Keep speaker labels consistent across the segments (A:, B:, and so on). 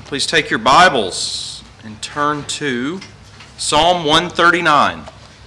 A: Please take your Bibles and turn to Psalm 139.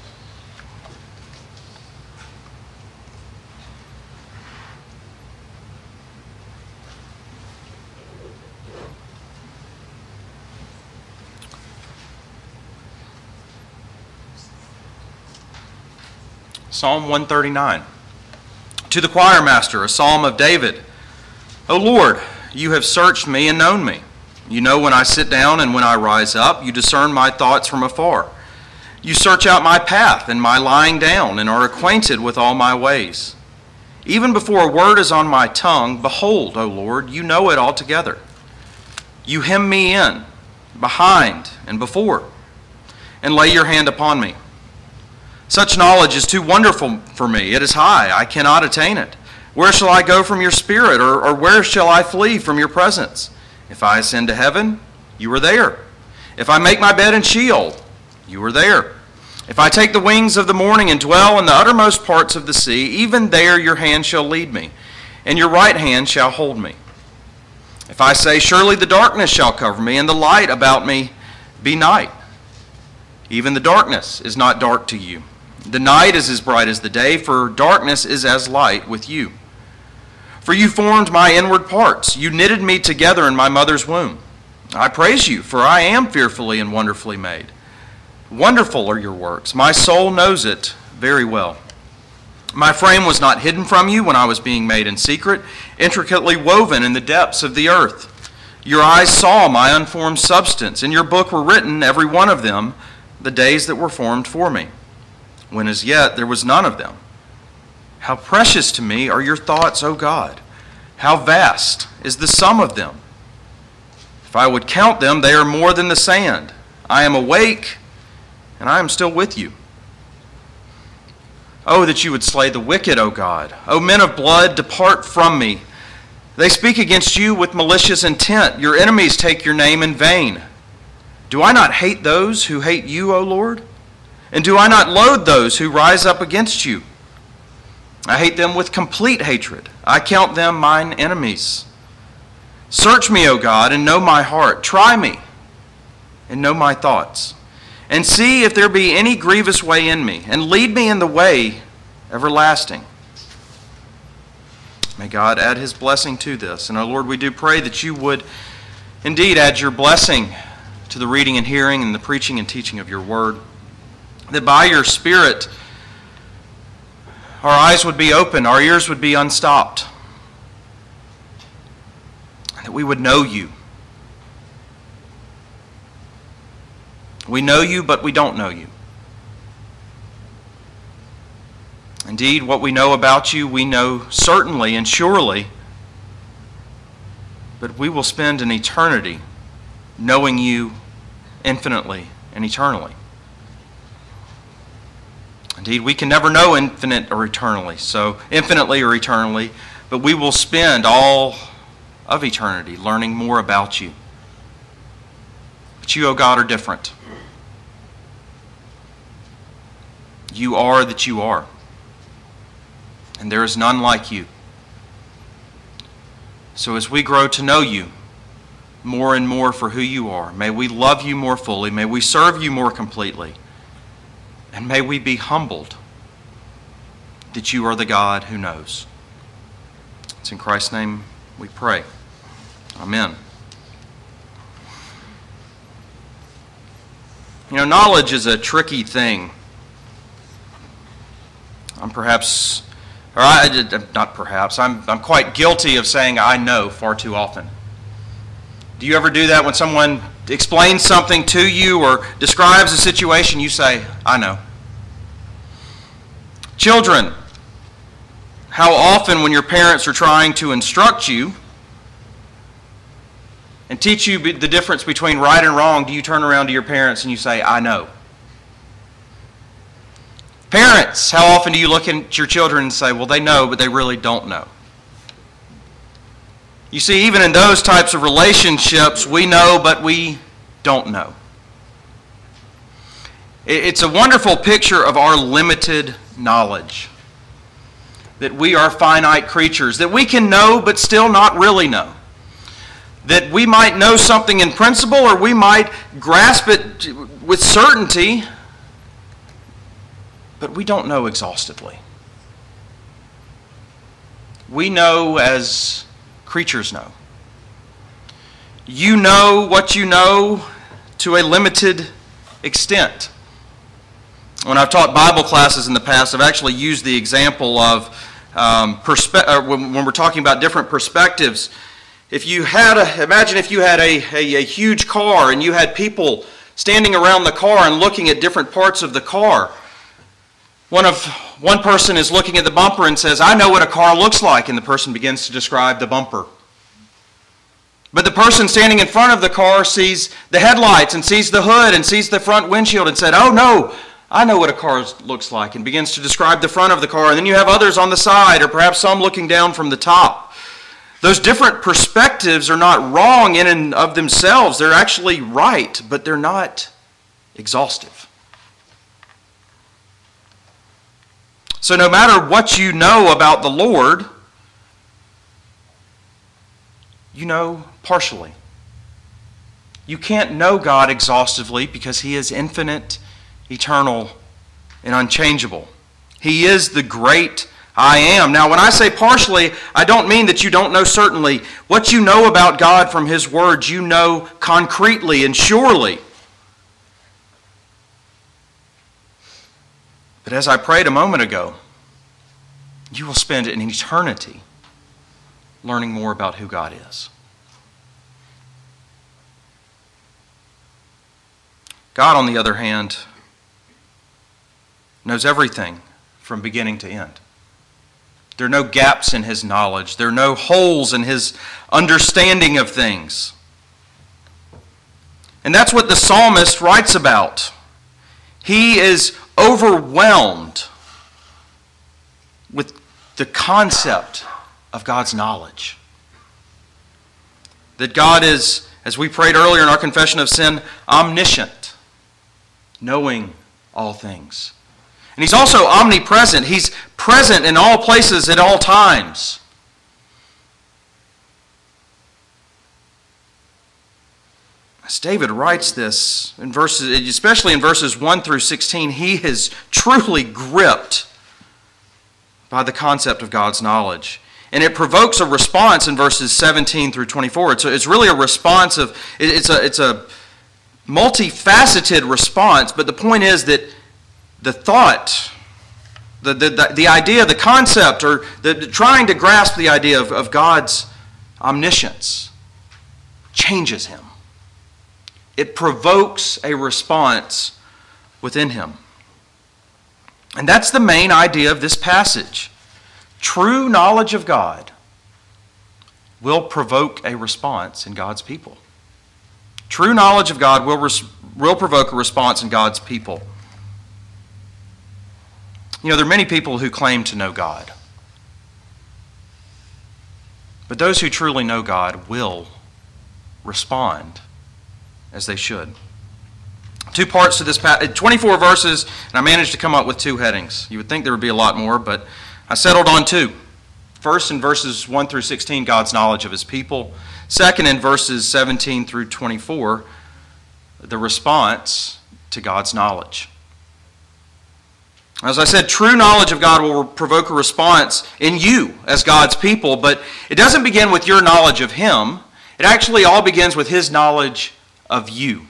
A: Psalm 139. To the choir master, a psalm of David. O Lord, you have searched me and known me. You know when I sit down and when I rise up. You discern my thoughts from afar. You search out my path and my lying down and are acquainted with all my ways. Even before a word is on my tongue, behold, O Lord, you know it altogether. You hem me in, behind and before, and lay your hand upon me. Such knowledge is too wonderful for me. It is high. I cannot attain it. Where shall I go from your spirit, or where shall I flee from your presence? If I ascend to heaven, you are there. If I make my bed in Sheol, you are there. If I take the wings of the morning and dwell in the uttermost parts of the sea, even there your hand shall lead me, and your right hand shall hold me. If I say, surely the darkness shall cover me, and the light about me be night, even the darkness is not dark to you. The night is as bright as the day, for darkness is as light with you. For you formed my inward parts. You knitted me together in my mother's womb. I praise you, for I am fearfully and wonderfully made. Wonderful are your works. My soul knows it very well. My frame was not hidden from you when I was being made in secret, intricately woven in the depths of the earth. Your eyes saw my unformed substance. In your book were written, every one of them, the days that were formed for me, when as yet there was none of them. How precious to me are your thoughts, O God! How vast is the sum of them! If I would count them, they are more than the sand. I am awake, and I am still with you. Oh, that you would slay the wicked, O God! O men of blood, depart from me. They speak against you with malicious intent. Your enemies take your name in vain. Do I not hate those who hate you, O Lord? And do I not loathe those who rise up against you? I hate them with complete hatred. I count them mine enemies. Search me, O God, and know my heart. Try me and know my thoughts. And see if there be any grievous way in me, and lead me in the way everlasting. May God add his blessing to this. And, O Lord, we do pray that you would indeed add your blessing to the reading and hearing and the preaching and teaching of your word, that by your Spirit our eyes would be open, our ears would be unstopped, that we would know you. We know you, but we don't know you. Indeed, what we know about you, we know certainly and surely, but we will spend an eternity knowing you infinitely and eternally. Indeed, we can never know infinitely or eternally, but we will spend all of eternity learning more about you. But you, O God, are different. You are that you are, and there is none like you. So as we grow to know you more and more for who you are, may we love you more fully, may we serve you more completely, and may we be humbled that you are the God who knows. It's in Christ's name we pray. Amen. You know, knowledge is a tricky thing. I'm quite guilty of saying I know far too often. Do you ever do that when someone explains something to you or describes a situation, you say, I know? Children, how often when your parents are trying to instruct you and teach you the difference between right and wrong, do you turn around to your parents and you say, I know? Parents, how often do you look at your children and say, well, they know, but they really don't know? You see, even in those types of relationships, we know, but we don't know. It's a wonderful picture of our limited knowledge. That we are finite creatures, that we can know, but still not really know. that we might know something in principle or we might grasp it with certainty, but we don't know exhaustively. We know as creatures know. You know what you know to a limited extent. When I've taught Bible classes in the past, I've actually used the example of when we're talking about different perspectives. Imagine if you had a huge car and you had people standing around the car and looking at different parts of the car. One person is looking at the bumper and says, "I know what a car looks like," and the person begins to describe the bumper. But the person standing in front of the car sees the headlights and sees the hood and sees the front windshield and said, "Oh no, I know what a car looks like," and begins to describe the front of the car. And then you have others on the side, or perhaps some looking down from the top. Those different perspectives are not wrong in and of themselves. They're actually right, but they're not exhaustive. So no matter what you know about the Lord, you know partially. You can't know God exhaustively because He is infinite, eternal, and unchangeable. He is the great I am. Now, when I say partially, I don't mean that you don't know certainly. What you know about God from His Word, you know concretely and surely. But as I prayed a moment ago, you will spend an eternity learning more about who God is. God, on the other hand, knows everything from beginning to end. There are no gaps in His knowledge. There are no holes in His understanding of things. And that's what the psalmist writes about. He is overwhelmed with the concept of God's knowledge. That God is, as we prayed earlier in our confession of sin, omniscient, knowing all things. And He's also omnipresent. He's present in all places at all times. As David writes this, especially in verses 1 through 16, he is truly gripped by the concept of God's knowledge. And it provokes a response in verses 17 through 24. It's really a response of, it's a multifaceted response, but the point is that the thought, the idea, the concept, or trying to grasp the idea of God's omniscience changes him. It provokes a response within him. And that's the main idea of this passage. True knowledge of God will provoke a response in God's people. True knowledge of God will provoke a response in God's people. You know, there are many people who claim to know God. But those who truly know God will respond as they should. 2 parts to this passage, 24 verses, and I managed to come up with 2 headings. You would think there would be a lot more, but I settled on 2. First, in verses 1 through 16, God's knowledge of His people. Second, in verses 17 through 24, the response to God's knowledge. As I said, true knowledge of God will provoke a response in you as God's people, but it doesn't begin with your knowledge of Him. It actually all begins with His knowledge of you.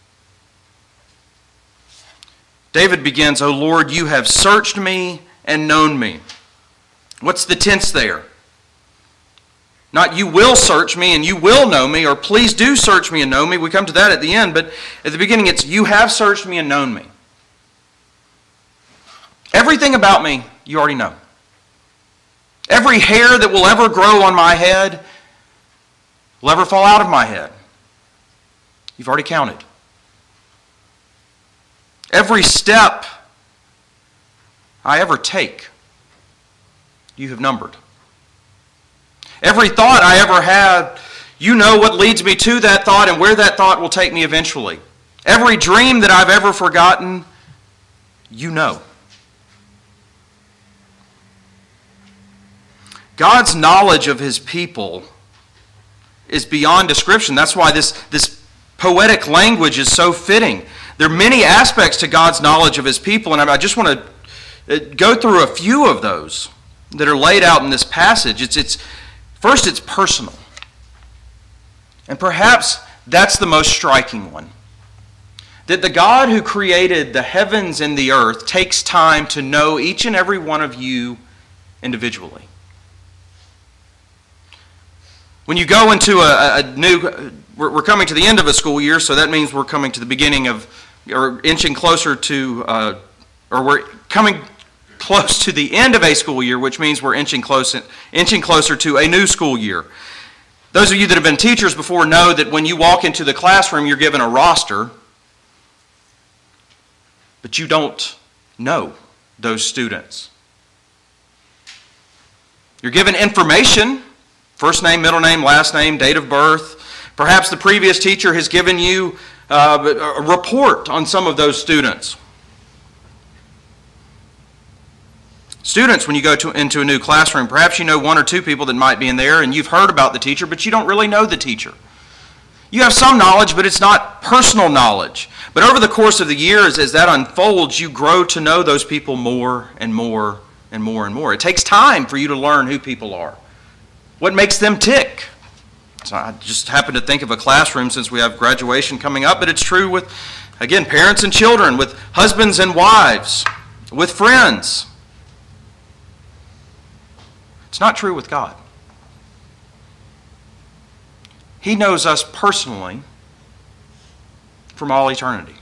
A: David begins, "O Lord, you have searched me and known me." What's the tense there? Not "you will search me and you will know me," or "please do search me and know me." We come to that at the end, but at the beginning it's "you have searched me and known me." Everything about me you already know. Every hair that will ever grow on my head will ever fall out of my head, you've already counted. Every step I ever take, you have numbered. Every thought I ever had, you know what leads me to that thought and where that thought will take me eventually. Every dream that I've ever forgotten, you know. God's knowledge of His people is beyond description. That's why this poetic language is so fitting. There are many aspects to God's knowledge of his people, and I just want to go through a few of those that are laid out in this passage. First, it's personal. And perhaps that's the most striking one. That the God who created the heavens and the earth takes time to know each and every one of you individually. When you go into we're coming to the end of a school year, so that means we're coming to the beginning of, or inching closer to, or we're coming close to the end of a school year, which means we're inching closer to a new school year. Those of you that have been teachers before know that when you walk into the classroom, you're given a roster, but you don't know those students. You're given information, first name, middle name, last name, date of birth. Perhaps the previous teacher has given you a report on some of those students. Students, when you go into a new classroom, perhaps you know one or two people that might be in there, and you've heard about the teacher, but you don't really know the teacher. You have some knowledge, but it's not personal knowledge. But over the course of the years, as that unfolds, you grow to know those people more and more and more and more. It takes time for you to learn who people are, what makes them tick. So I just happen to think of a classroom since we have graduation coming up, but it's true with, again, parents and children, with husbands and wives, with friends. It's not true with God. He knows us personally from all eternity.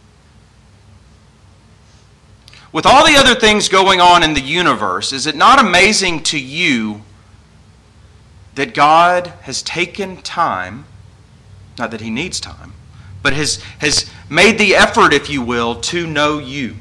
A: With all the other things going on in the universe, is it not amazing to you that God has taken time, not that he needs time, but has made the effort, if you will, to know you?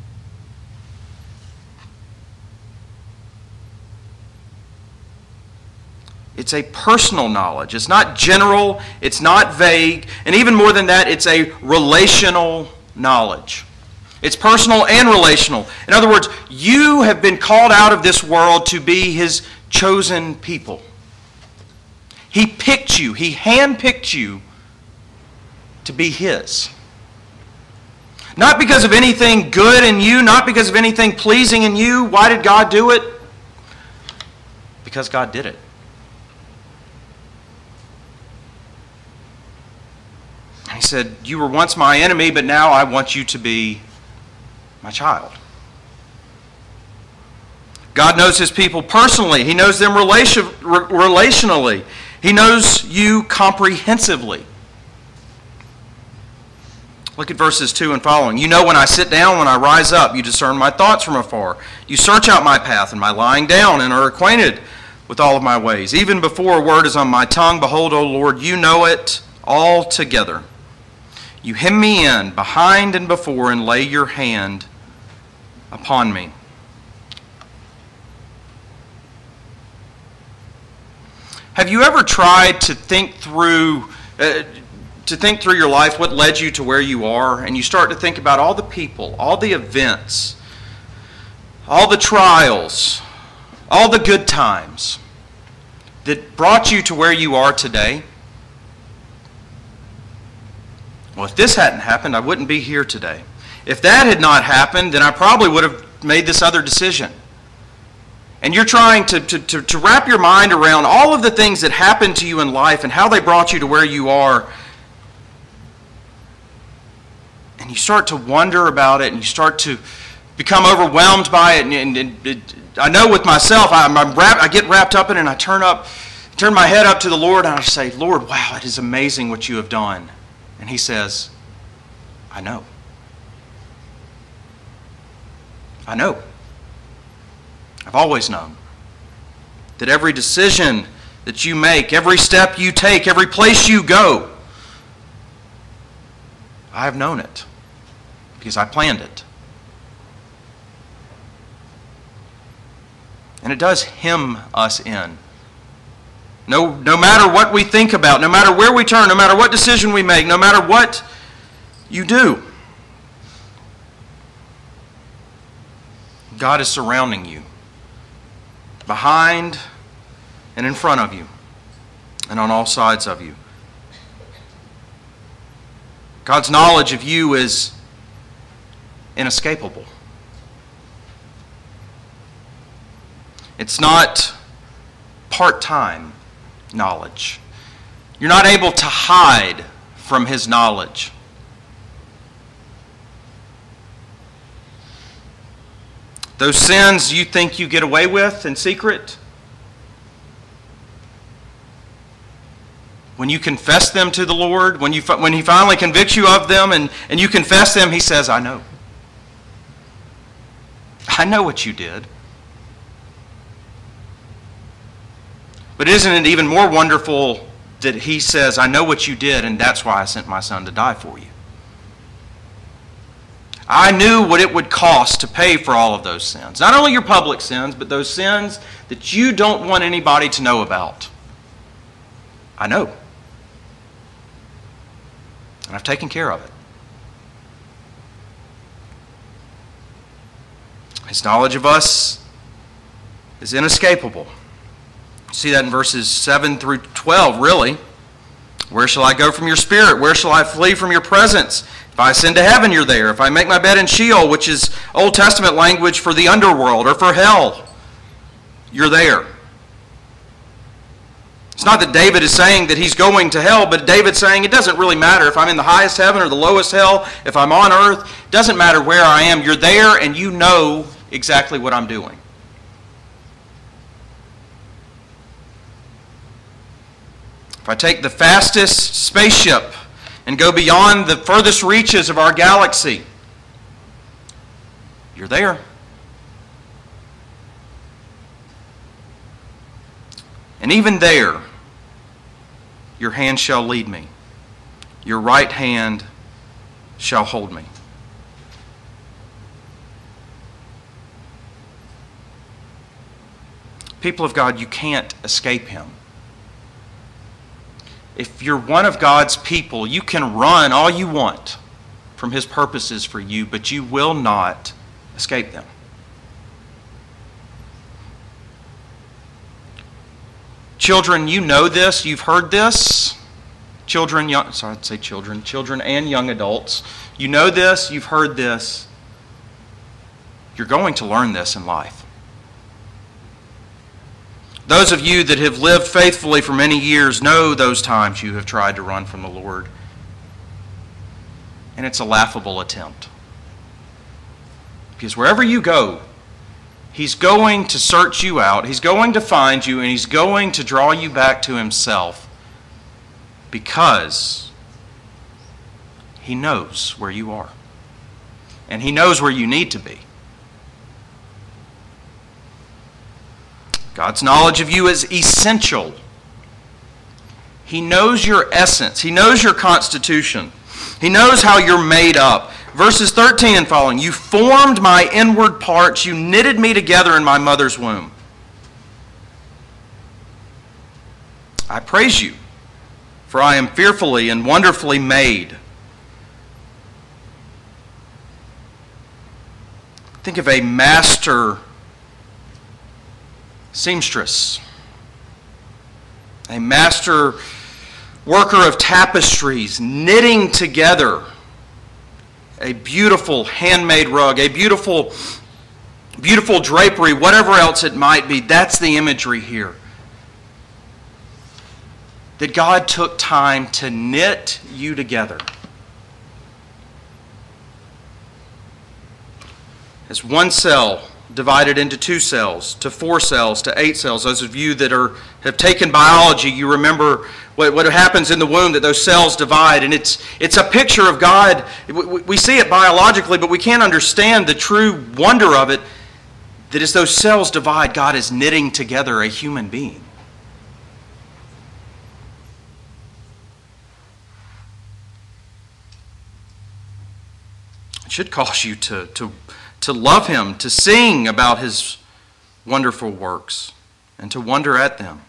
A: It's a personal knowledge. It's not general, it's not vague, and even more than that, it's a relational knowledge. It's personal and relational. In other words, you have been called out of this world to be his chosen people. He picked you, he handpicked you to be his. Not because of anything good in you, not because of anything pleasing in you. Why did God do it? Because God did it. He said, you were once my enemy, but now I want you to be my child. God knows his people personally. He knows them relationally. He knows you comprehensively. Look at verses 2 and following. You know when I sit down, when I rise up, you discern my thoughts from afar. You search out my path and my lying down and are acquainted with all of my ways. Even before a word is on my tongue, behold, O Lord, you know it altogether. You hem me in behind and before and lay your hand upon me. Have you ever tried to think through your life, what led you to where you are, and you start to think about all the people, all the events, all the trials, all the good times that brought you to where you are today? Well, if this hadn't happened, I wouldn't be here today. If that had not happened, then I probably would have made this other decision. And you're trying to wrap your mind around all of the things that happened to you in life and how they brought you to where you are. And you start to wonder about it, and you start to become overwhelmed by it. And I know with myself, I get wrapped up in it, and I turn my head up to the Lord, and I say, Lord, wow, it is amazing what you have done. And he says, I know. I know. I've always known that every decision that you make, every step you take, every place you go, I have known it because I planned it. And it does hem us in. No matter what we think about, no matter where we turn, no matter what decision we make, no matter what you do, God is surrounding you, behind and in front of you. and on all sides of you. God's knowledge of you is inescapable. It's not part-time knowledge. You're not able to hide from His knowledge. Those sins you think you get away with in secret, when you confess them to the Lord, when He finally convicts you of them and you confess them, He says, I know. I know what you did. But isn't it even more wonderful that He says, I know what you did, and that's why I sent my Son to die for you? I knew what it would cost to pay for all of those sins. Not only your public sins, but those sins that you don't want anybody to know about. I know. And I've taken care of it. His knowledge of us is inescapable. You see that in verses 7 through 12, really. Where shall I go from your spirit? Where shall I flee from your presence? If I ascend to heaven, you're there. If I make my bed in Sheol, which is Old Testament language for the underworld or for hell, you're there. It's not that David is saying that he's going to hell, but David's saying it doesn't really matter if I'm in the highest heaven or the lowest hell, if I'm on earth. It doesn't matter where I am. You're there and you know exactly what I'm doing. If I take the fastest spaceship and go beyond the furthest reaches of our galaxy, you're there. And even there, your hand shall lead me. Your right hand shall hold me. People of God, you can't escape Him. If you're one of God's people, you can run all you want from His purposes for you, but you will not escape them. Children, you know this, you've heard this. Children and young adults. You know this, you've heard this. You're going to learn this in life. Those of you that have lived faithfully for many years know those times you have tried to run from the Lord. And it's a laughable attempt. Because wherever you go, He's going to search you out, He's going to find you, and He's going to draw you back to Himself because He knows where you are. And He knows where you need to be. God's knowledge of you is essential. He knows your essence. He knows your constitution. He knows how you're made up. Verses 13 and following, you formed my inward parts. You knitted me together in my mother's womb. I praise you, for I am fearfully and wonderfully made. Think of a master seamstress, a master worker of tapestries, knitting together a beautiful handmade rug, a beautiful drapery, whatever else it might be. That's the imagery here. That God took time to knit you together. As one cell divided into 2 cells, to 4 cells, to 8 cells. Those of you that have taken biology, you remember what happens in the womb, that those cells divide. And it's a picture of God. We see it biologically, but we can't understand the true wonder of it, that as those cells divide, God is knitting together a human being. It should cause you to love Him, to sing about His wonderful works, and to wonder at them.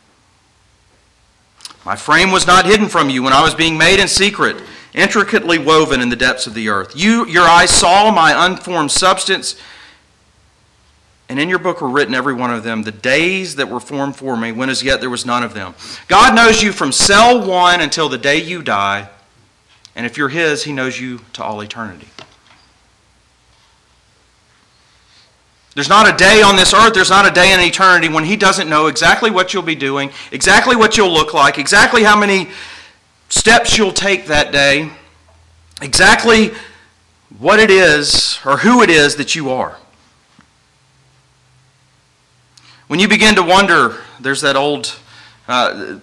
A: My frame was not hidden from you when I was being made in secret, intricately woven in the depths of the earth. Your eyes saw my unformed substance. And in your book were written, every one of them, the days that were formed for me, when as yet there was none of them. God knows you from cell one until the day you die. And if you're His, He knows you to all eternity. There's not a day on this earth, there's not a day in eternity when He doesn't know exactly what you'll be doing, exactly what you'll look like, exactly how many steps you'll take that day, exactly what it is or who it is that you are. When you begin to wonder, there's that old, that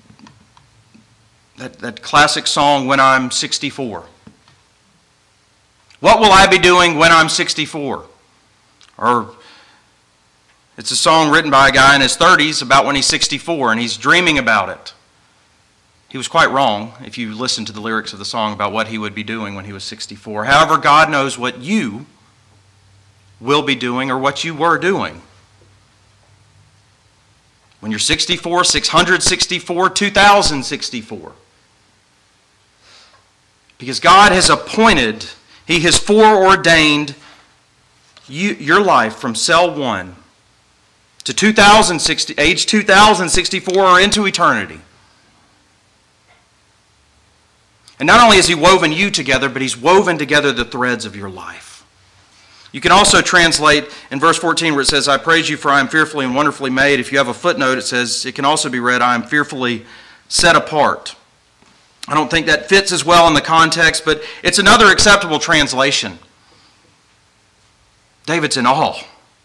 A: classic song, When I'm 64. What will I be doing when I'm 64? Or it's a song written by a guy in his 30s about when he's 64 and he's dreaming about it. He was quite wrong if you listen to the lyrics of the song about what he would be doing when he was 64. However, God knows what you will be doing or what you were doing. When you're 64, 664, 2064. Because God has appointed, He has foreordained your life from cell 1 to age 2064 or into eternity. And not only has He woven you together, but He's woven together the threads of your life. You can also translate in verse 14 where it says, I praise you for I am fearfully and wonderfully made. If you have a footnote, it says, it can also be read, I am fearfully set apart. I don't think that fits as well in the context, but it's another acceptable translation. David's in awe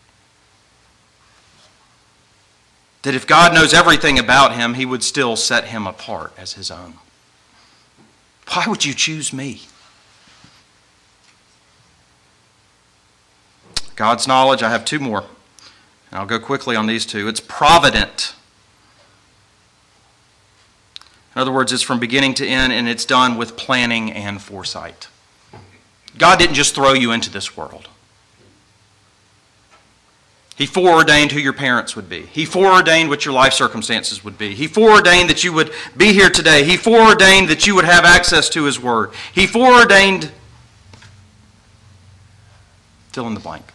A: that if God knows everything about him, He would still set him apart as His own. Why would you choose me? God's knowledge, I have two more. And I'll go quickly on these two. It's provident. In other words, it's from beginning to end, and it's done with planning and foresight. God didn't just throw you into this world. He foreordained who your parents would be. He foreordained what your life circumstances would be. He foreordained that you would be here today. He foreordained that you would have access to His Word. He foreordained, fill in the blank.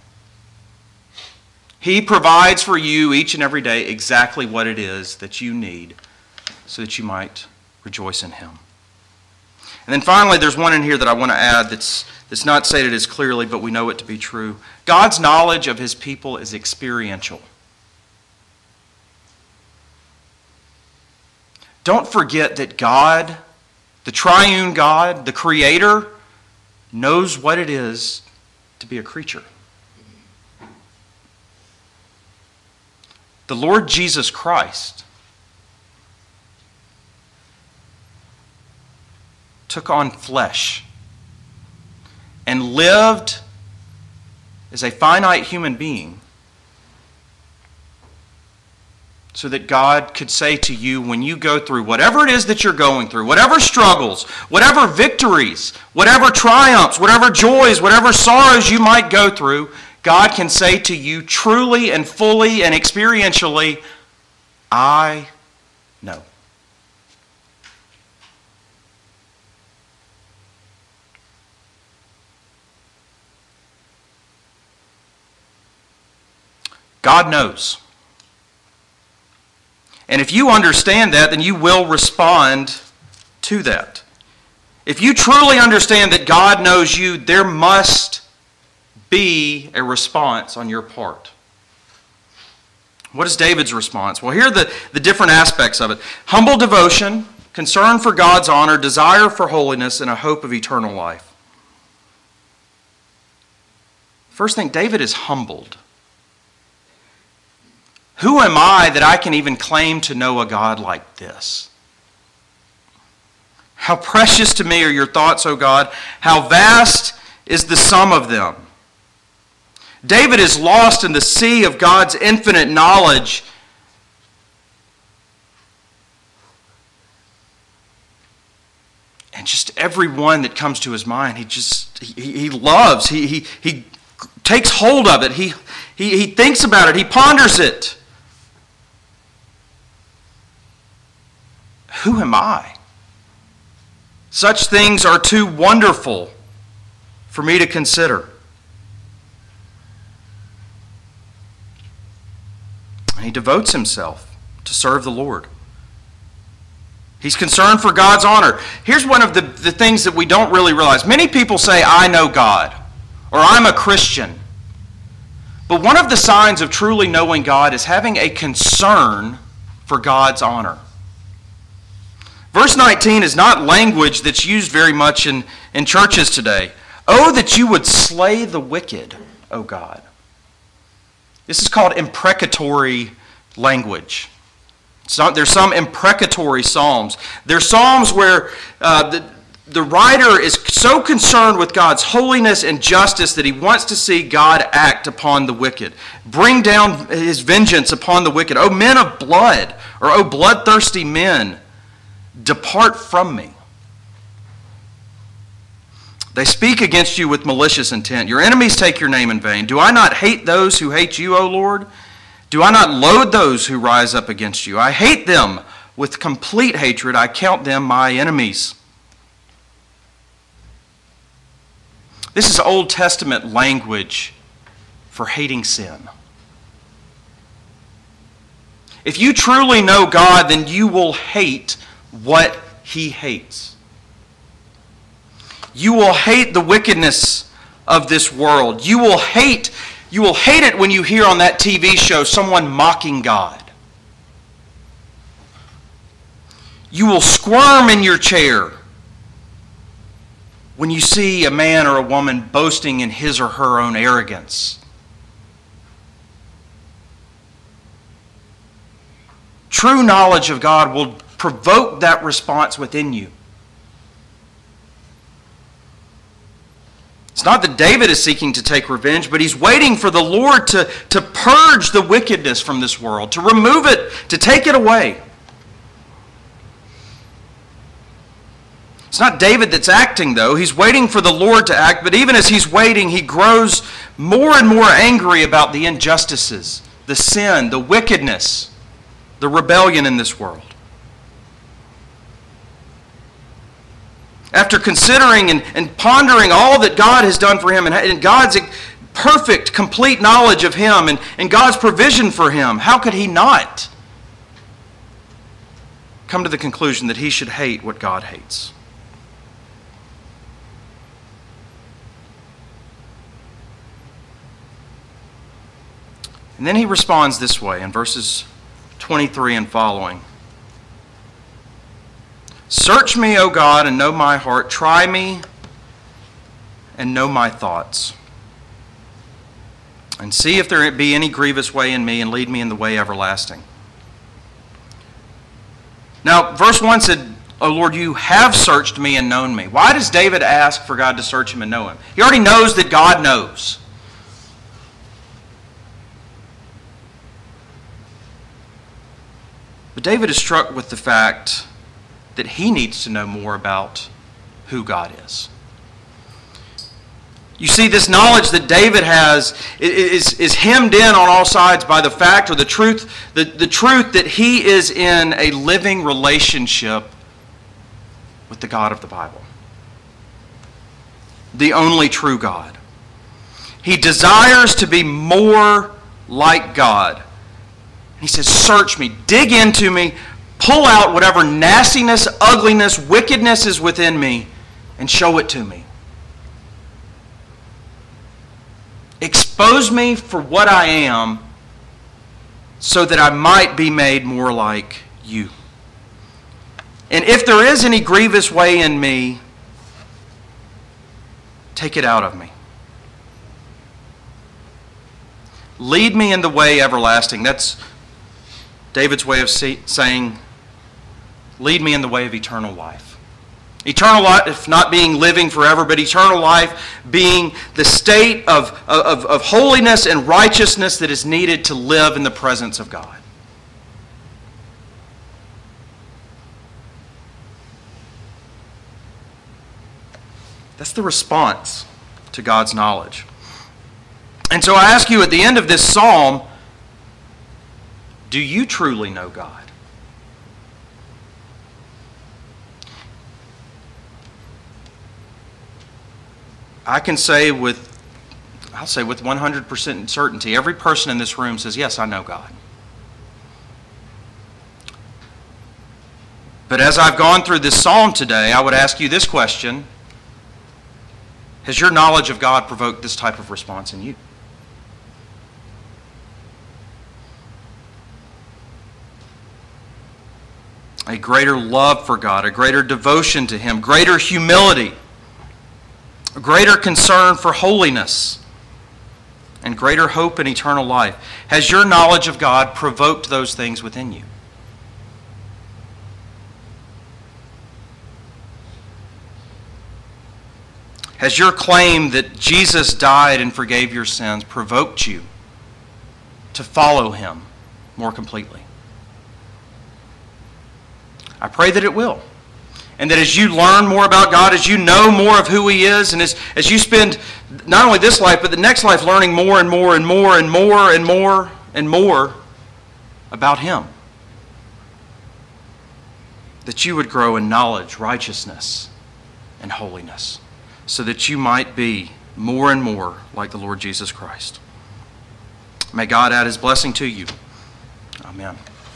A: He provides for you each and every day exactly what it is that you need so that you might rejoice in Him. And then finally, there's one in here that I want to add that's not stated as clearly, but we know it to be true. God's knowledge of His people is experiential. Don't forget that God, the triune God, the Creator, knows what it is to be a creature. The Lord Jesus Christ took on flesh and lived as a finite human being so that God could say to you when you go through whatever it is that you're going through, whatever struggles, whatever victories, whatever triumphs, whatever joys, whatever sorrows you might go through, God can say to you truly and fully and experientially, I know. God knows. And if you understand that, then you will respond to that. If you truly understand that God knows you, there must be a response on your part. What is David's response? Well, here are the different aspects of it. Humble devotion, concern for God's honor, desire for holiness, and a hope of eternal life. First thing, David is humbled. Who am I that I can even claim to know a God like this? How precious to me are your thoughts, O God. How vast is the sum of them. David is lost in the sea of God's infinite knowledge. And just every one that comes to his mind, he loves. He takes hold of it. He thinks about it. He ponders it. Who am I? Such things are too wonderful for me to consider. he devotes himself to serve the Lord. He's concerned for God's honor. Here's one of the things that we don't really realize. Many people say, I know God, or I'm a Christian. But one of the signs of truly knowing God is having a concern for God's honor. Verse 19 is not language that's used very much in churches today. Oh, that you would slay the wicked, O God. This is called imprecatory language. There's some imprecatory psalms. There's psalms where the writer is so concerned with God's holiness and justice that he wants to see God act upon the wicked. Bring down his vengeance upon the wicked. O men of blood, or O bloodthirsty men, depart from me. They speak against you with malicious intent. Your enemies take your name in vain. Do I not hate those who hate you, O Lord? Do I not loathe those who rise up against you? I hate them with complete hatred. I count them my enemies. This is Old Testament language for hating sin. If you truly know God, then you will hate what he hates. You will hate the wickedness of this world. You will hate it when you hear on that TV show someone mocking God. You will squirm in your chair when you see a man or a woman boasting in his or her own arrogance. True knowledge of God will provoke that response within you. It's not that David is seeking to take revenge, but he's waiting for the Lord to purge the wickedness from this world, to remove it, to take it away. It's not David that's acting, though. He's waiting for the Lord to act, but even as he's waiting, he grows more and more angry about the injustices, the sin, the wickedness, the rebellion in this world. After considering and pondering all that God has done for him and God's perfect, complete knowledge of him and God's provision for him, how could he not come to the conclusion that he should hate what God hates? And then he responds this way in verses 23 and following. Search me, O God, and know my heart. Try me and know my thoughts. And see if there be any grievous way in me, and lead me in the way everlasting. Now, verse 1 said, O Lord, you have searched me and known me. Why does David ask for God to search him and know him? He already knows that God knows. But David is struck with the fact that he needs to know more about who God is. You see, this knowledge that David has is hemmed in on all sides by the fact or the truth that he is in a living relationship with the God of the Bible, the only true God. He desires to be more like God. He says, search me, dig into me, pull out whatever nastiness, ugliness, wickedness is within me, and show it to me. Expose me for what I am so that I might be made more like you. And if there is any grievous way in me, take it out of me. Lead me in the way everlasting. That's David's way of saying, lead me in the way of eternal life. Eternal life not being living forever, but eternal life being the state of holiness and righteousness that is needed to live in the presence of God. That's the response to God's knowledge. And so I ask you at the end of this psalm, do you truly know God? I can say I'll say with 100% certainty, every person in this room says, yes, I know God. But as I've gone through this psalm today, I would ask you this question: has your knowledge of God provoked this type of response in you? A greater love for God, a greater devotion to Him, greater humility, a greater concern for holiness, and greater hope in eternal life. Has your knowledge of God provoked those things within you? Has your claim that Jesus died and forgave your sins provoked you to follow Him more completely? I pray that it will. And that as you learn more about God, as you know more of who He is, and as you spend not only this life, but the next life learning more and more and more and more and more and more about Him, that you would grow in knowledge, righteousness, and holiness, so that you might be more and more like the Lord Jesus Christ. May God add His blessing to you. Amen.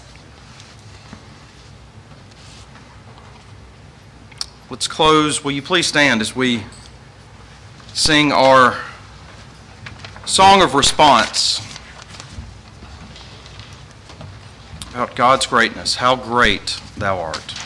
A: Let's close. Will you please stand as we sing our song of response about God's greatness. How great Thou art.